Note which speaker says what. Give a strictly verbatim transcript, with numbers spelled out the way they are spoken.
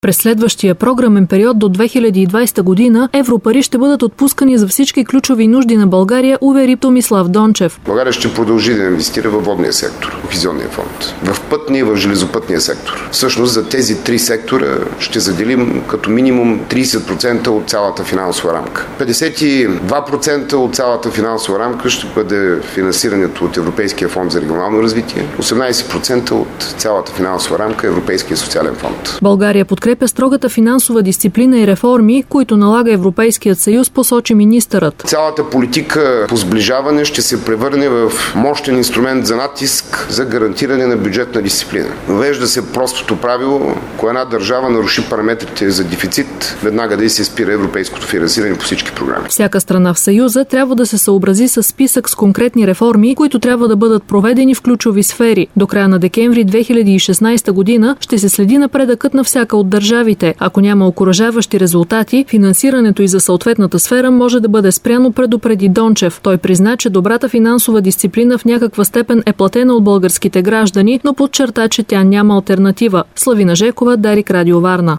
Speaker 1: През следващия програмен период до две хиляди и двадесета година европари ще бъдат отпускани за всички ключови нужди на България, увери Томислав Дончев.
Speaker 2: България ще продължи да инвестира във водния сектор, кохезионния фонд, в пътния и в железопътния сектор. Всъщност за тези три сектора ще заделим като минимум тридесет процента от цялата финансова рамка. петдесет и два процента от цялата финансова рамка ще бъде финансирането от Европейския фонд за регионално развитие, осемнадесет процента от цялата финансова рамка Европейския социален фонд.
Speaker 1: България подкрепя строгата финансова дисциплина и реформи, които налага Европейският съюз, посочи министърът.
Speaker 2: Цялата политика по сближаване ще се превърне в мощен инструмент за натиск за гарантиране на бюджетна дисциплина. Въвежда се простото правило, ако една държава наруши параметрите за дефицит, веднага да й се спира европейското финансиране по всички програми.
Speaker 1: Всяка страна в Съюза трябва да се съобрази с списък с конкретни реформи, които трябва да бъдат проведени в ключови сфери. До края на декември две хиляди и шестнадесета година ще се следи напредъкът на всяка от държавите. Ако няма окуражаващи резултати, финансирането и за съответната сфера може да бъде спряно, предупреди Дончев. Той призна, че добрата финансова дисциплина в някаква степен е платена от българските граждани, но подчерта, че тя няма алтернатива. Славина Жекова, Дарик, Радио Варна.